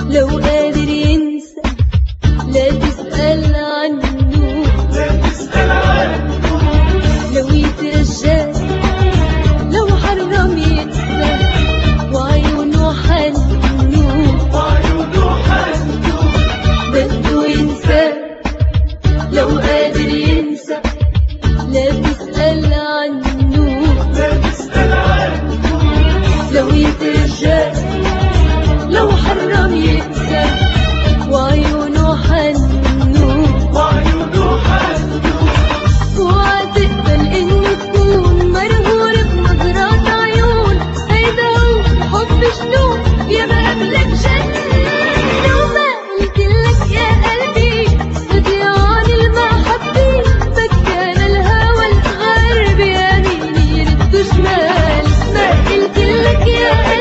لو قادر ينسى لا تسأل عنه، لو يترجاك لو حرم ينسى وعيونه حنه، بده ينسى لو قادر ينسى لا تسأل عنه، لو يترجاك لو حرم ينسى وعيونه حنه. اوعى تقبل انه تكون مرهور بنظرات عيون، هيدا هو حب جنون يا ما قبلك جنون. وما قلتلك يا قلبي ضيعان المحبة، فكان الهوى الغربي يمين يرد شمال. ما قلتلك يا قلبي